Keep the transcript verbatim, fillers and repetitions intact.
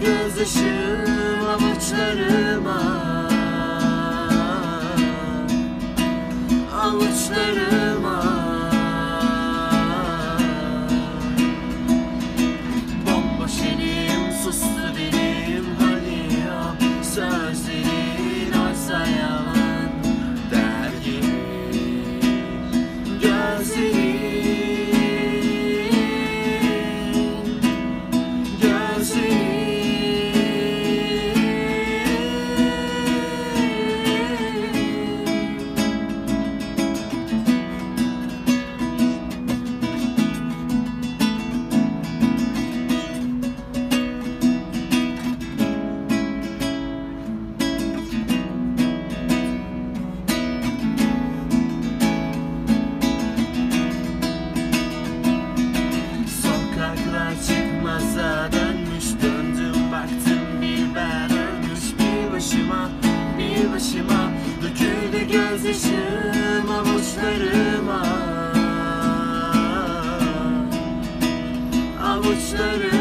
gözyaşım avuçlarıma, avuçlarıma. Bomboş elim, sustu dilim, hani o sözlerin oysa yalan der gibi. Gözlerin, gözlerin. Sokaklar çıkmaza dönmüş, döndüm baktım bir ben ölmüş. Bir başıma, bir başıma döküldü gözyaşım avuçlarıma, avuçlarıma.